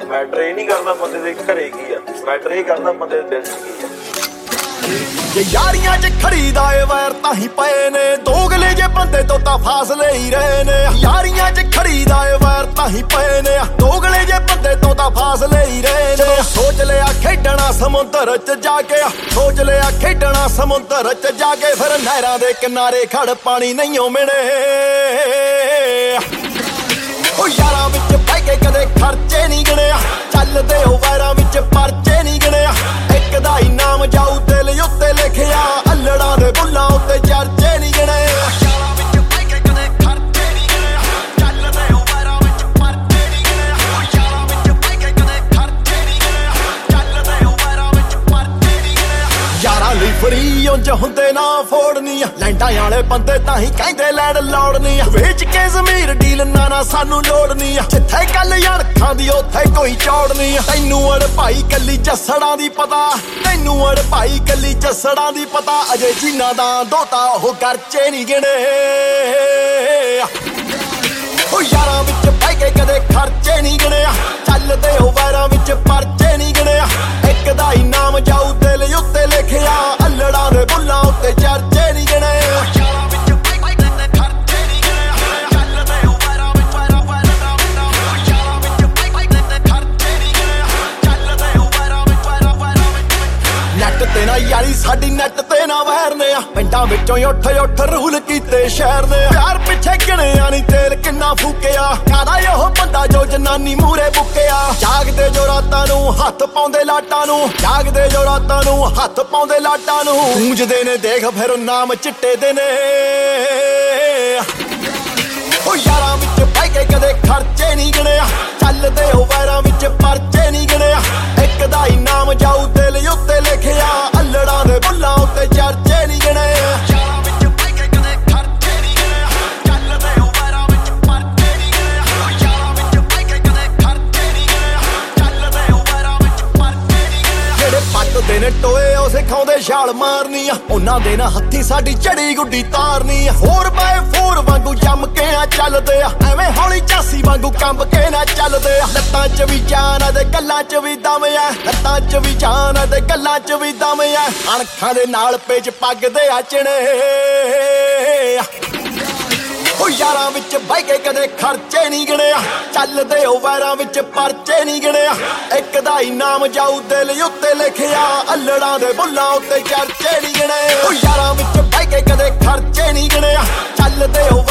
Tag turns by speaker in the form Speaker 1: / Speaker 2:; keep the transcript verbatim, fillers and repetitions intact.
Speaker 1: Matter ये नहीं करता बंदे दे घरे की आ, मैटर ये करता बंदे दे दिल च की आ।
Speaker 2: ਜੇ ਯਾਰੀਆਂ 'ਚ ਖੜੀਦਾ ਏ ਵੈਰ ਤਾਂ ਹੀ ਪਏ ਨੇ ਦੋਗਲੇ ਜੇ ਬੰਦੇ ਤੋਂ ਤਾਂ ਫਾਸਲੇ ਹੀ ਰਹੇ ਨੇ ਯਾਰੀਆਂ 'ਚ ਖੜੀਦਾ ਏ ਵੈਰ ਤਾਂ ਹੀ ਪਏ ਨੇ ਦੋਗਲੇ ਜੇ ਬੰਦੇ ਤੋਂ ਤਾਂ ਫਾਸਲੇ ਹੀ ਰਹੇ ਨੇ ਸੋਚ ਲਿਆ ਖੇਡਣਾ ਸਮੁੰਦਰ 'ਚ ਜਾ ਕੇ ਸੋਚ ਲਿਆ ਖੇਡਣਾ ਸਮੁੰਦਰ 'ਚ ਜਾ ਕੇ ਫਿਰ ਨਹਿਰਾਂ ਦੇ ਕਿਨਾਰੇ ਖੜ ਪਾਣੀ ਨਹੀਂ ਓ ਮਿਣੇ ਉਹ ਯਾਰਾਂ ਵਿੱਚ ਬਹਿ ਕੇ ਕਦੇ ਖਰਚੇ ਨਹੀਂ ਗਿਣਿਆ ਚੱਲਦੇ ਹੋ ਵੈਰਾਂ ਵਿੱਚ ਪਰਚੇ ਨਹੀਂ ਗਿਣਿਆ ਇੱਕ ਦਾ ਹੀ ਨਾਮ ਜਾਊ ਦਿਲ ਉੱਤੇ ਲਿਖਿਆ ਅੱਲੜਾਂ ਦੇ ਬੁੱਲਾਂ ਉੱਤੇ ਚਰਚੇ ਨਹੀਂ ਗਿਣੇ ਯਾਰਾਂ ਵਿੱਚ ਬਹਿ ਕੇ ਕਦੇ ਖਰਚੇ ਨਹੀਂ ਗਿਣਿਆ ਚੱਲਦੇ ਹੋ ਵੈਰਾਂ ਵਿੱਚ ਪਰਚੇ ਨਹੀਂ ਗਿਣਿਆ ਯਾਰਾਂ ਵਿੱਚ ਬਹਿ ਕੇ ਕਦੇ ਖਰਚੇ ਨਹੀਂ ਗਿਣਿਆ ਚੱਲਦੇ ਹੋ ਵੈਰਾਂ ਵਿੱਚ ਪਰਚੇ ਨਹੀਂ ਗਿਣਿਆ ਯਾਰਾਂ ਲਈ ਫਰੀ ਉਂਝ ਹੁੰਦੇ ਨਾ ਫੋੜਨੀ ਲੈਂਡਾਂ ਵਾਲੇ ਬੰਦੇ ਤਾਂ ਹੀ ਕਹਿੰਦੇ ਲੈਣ ਲੋੜਨੀ ਵੇਚ ਕੇ ਜ਼ਮੀਰ ਡੀਲ ਨਾ ਨਾ ਸਾਨੂੰ ਲੋੜ ਨਹੀਂ ਜਿੱਥੇ ਗੱਲ ਅਣਖਾਂ ਦੀ ਉੱਥੇ ਕੋਈ ਚੌੜ ਨਹੀਂ ਤੈਨੂੰ ਅੜ ਭਾਈ ਕੱਲੀ ਜੱਸੜਾਂ ਦੀ ਪਤਾ ਤੈਨੂੰ ਅੜ ਭਾਈ ਕੱਲੀ ਜੱਸੜਾਂ ਦੀ ਪਤਾ ਅਜੇ ਜਿਨ੍ਹਾਂ ਦਾ ਦੋਤਾ ਉਹ ਗਰਚੇ ਨਹੀਂ ਗਿਣੇ ਉਹ ਯਾਰਾਂ ਵਿੱਚ ਬਹਿ ਕੇ ਕਦੇ ਖਰਚੇ ਨਹੀਂ ਗਿਣਿਆ ਚੱਲਦੇ ਹੋ ਵੈਰਾਂ ਵਿੱਚ ਪਰਚੇ ਨਹੀਂ ਗਿਣਿਆ ਇੱਕ ਦਾ ਹੀ ਨਾਮ ਜਾਊ ਦਿਲ ਉੱਤੇ ਲਿਖਿਆ ਅੱਲੜਾਂ ਦੇ ਬੁੱਲਾਂ ਉੱਤੇ ਚਰਚੇ ਨਹੀਂ ਗਿਣੇ ਯਾਰਾਂ ਵਿੱਚ ਬਹਿ ਕੇ ਕਦੇ ਖਰਚੇ ਨਹੀਂ ਗਿਣਿਆ ਚੱਲਦੇ ਹੋ ਵੈਰਾਂ ਵਿੱਚ ਵੈਰਾਂ ਵੈਰਾਂ ਯਾਰਾਂ ਵਿੱਚ ਬਹਿ ਕੇ ਕਦੇ ਖਰਚੇ ਨਹੀਂ ਗਿਣਿਆ ਚੱਲਦੇ ਹੋ ਵੈਰਾਂ ਵਿੱਚ ਵੈਰਾਂ ਵੈਰਾਂ ਨੈਟ ਤੇ ਨਾ ਯਾਰੀ ਸਾਡੀ ਨੈਟ ਤੇ ਨਾ ਵੈਰ ਨੇ ਆ ਪਿੰਡਾਂ ਵਿੱਚੋਂ ਉੱਠ ਉੱਠ ਰੂਲ ਕੀਤੇ ਸ਼ਹਿਰ ਨੇ ਪਿਆਰ ਪਿੱਛੇ ਗਿਣਿਆ ਨਹੀਂ ਤੇਲ ਕਿੰਨਾ ਫੂਕਿਆ ਕਾਦਾ ਉਹ ਬੰਦਾ ਜੋ ਜਨਾਨੀ ਮੂਰੇ ਬੁੱਕਿਆ ਜਾਗਦੇ ਜੋ ਰਾਤਾਂ ਨੂੰ ਹੱਥ ਪਾਉਂਦੇ ਲਾਟਾਂ ਨੂੰ ਜਾਗਦੇ ਜੋ ਰਾਤਾਂ ਨੂੰ ਹੱਥ ਪਾਉਂਦੇ ਲਾਟਾਂ ਨੂੰ ਗੂੰਜਦੇ ਨੇ ਦੇਖ ਫਿਰ ਨਾਮ ਚਿੱਟੇ ਦੇ ਨੇ ਉਹ ਯਾਰਾਂ ਵਿੱਚ ਬਹਿ ਕੇ ਕਦੇ ਖਰਚੇ ਨਹੀਂ ਗਿਣਿਆ ਚੱਲਦੇ ਹੋ ਵੈਰਾਂ ਵਿੱਚ ਪਰਚੇ ਨਹੀਂ ਗਿਣਿਆ ਇੱਕ ਦਾ ਹੀ ਨਾਮ ਜਾਊ ਦਿਲ ਉੱਤੇ ਲਿਖਿਆ ਅੱਲੜਾਂ ਦੇ ਬੁੱਲਾਂ ਉੱਤੇ ਚਰਚੇ ਨਹੀਂ ਗਿਣੇ ਯਾਰਾਂ ਵਿੱਚ ਬਹਿ ਕੇ ਕਦੇ ਖਰਚੇ ਨਹੀਂ ਗਿਣਿਆ ਚੱਲਦੇ ਹੋ ਵੈਰਾਂ ਵਿੱਚ ਪਰਚੇ ਨਹੀਂ ਗਿਣਿਆ ਯਾਰਾਂ ਵਿੱਚ ਬਹਿ ਕੇ ਕਦੇ ਖਰਚੇ ਨਹੀਂ ਗਿਣਿਆ ਚੱਲਦੇ ਹੋ ਵੈਰਾਂ ਵਿੱਚ ਪਰਚੇ ਨਹੀਂ ਗਿਣਿਆ ਜਿਹੜੇ ਪੱਟਦੇ ਨੇ ਟੋਏ ਉਹ ਸਿਖਾਉਂਦੇ ਛਾਲ ਮਾਰਨੀ ਆ ਉਹਨਾਂ ਦੇ ਨਾ ਹੱਥੀ ਸਾਡੀ ਚੜੀ ਗੁੱਡੀ ਤਾਰਨੀ ਆ ਫੋਰ ਬਾਏ ਫੋਰ ਵਾਂਗੂ ਜੰਮ ਕੇ ਆ ਚੱਲਦੇ ਆ ਐਵੇਂ ਹੌਲੀ ਚਾਸੀ ਵਾਂਗੂ ਕੰਬ ਕੇ ਨਾ ਚੱਲਦੇ ਆ ਲੱਤਾਂ 'ਚ ਵੀ ਜਾਨ ਆ ਤੇ ਗੱਲਾਂ 'ਚ ਵੀ ਦਮ ਆ ਲੱਤਾਂ 'ਚ ਵੀ ਜਾਨ ਆ ਤੇ ਗੱਲਾਂ 'ਚ ਵੀ ਦਮ ਆ ਅਣਖਾਂ ਦੇ ਨਾਲ ਪੇਚ ਪੱਗਦੇ ਆ ਚਿਣੇ ਉਹ ਯਾਰਾਂ ਵਿੱਚ ਬਹਿ ਕੇ ਕਦੇ ਖਰਚੇ ਨਹੀਂ ਗਿਣਿਆ ਚੱਲਦੇ ਹੋ ਵੈਰਾਂ ਵਿੱਚ ਪਰਚੇ ਨਹੀਂ ਗਿਣਿਆ ਇੱਕ ਦਾ ਹੀ ਨਾਮ ਜਾਊ ਦਿਲ ਉੱਤੇ ਲਿਖਿਆ ਅੱਲੜਾਂ ਦੇ ਬੁੱਲਾਂ ਉੱਤੇ ਚਰਚੇ ਨਹੀਂ ਗਿਣੇ ਉਹ ਯਾਰਾਂ ਵਿੱਚ ਬਹਿ ਕੇ ਕਦੇ ਖਰਚੇ ਨਹੀਂ ਗਿਣਿਆ ਚੱਲਦੇ ਹੋ